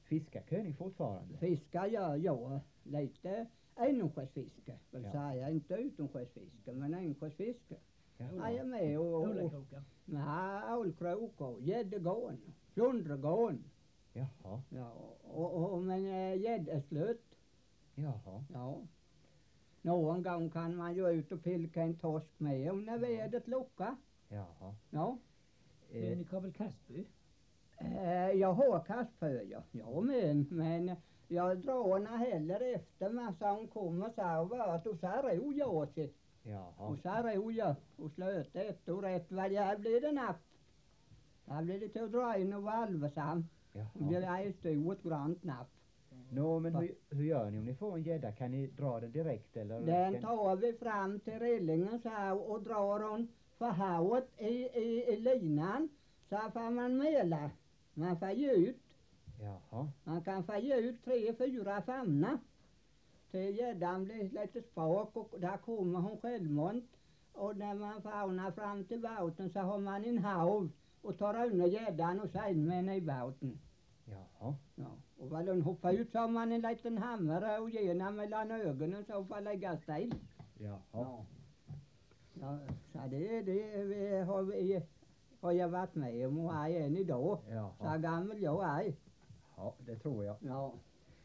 Fiskar ni fortfarande? Fiskar gör jag lite inomskärsfiske. Vill säga inte utomskärsfiske, men inomskärsfiske. Jag är med ålkrokar, gäddegån, flundregån. Jaha. Ja, och men gäddeslut. Jaha. Ja. Någon gång kan man ju ut och pilka en torsk med om när vädret lockar. Jaha. Ja. Men ni har väl Kasper? Jag har kastpö, ja men jag drar heller efter massa hon kommer så här vart och så här ro jag sig. Jaha. Och så här ro jag och slöt ett och rätt vad här blir det napp. Här blir det till att dra in och valvesam. Jaha. Det blir ett stort grant napp. Nå, men hur gör ni om ni får en gädda? Kan ni dra den direkt eller? Den tar vi fram till rillingen så här och drar hon för havet i linan. Så här får man mela. Man får ge ut. Jaha. Man kan få ge ut 3-4 famnar. Till gäddan blir lite spak och där kommer hon självmant. Och när man faunar fram till båten så har man en hav och tar under gäddan och sen med den i båten. Jaha. Ja. Och vad hon hoppar ut så har man en liten hammare och genom mellan ögonen så får lägga still. Jaha. Ja. Ja, så det har jag varit med om och är än idag. Jaha. Så gammal jag är. Ja, det tror jag. Ja.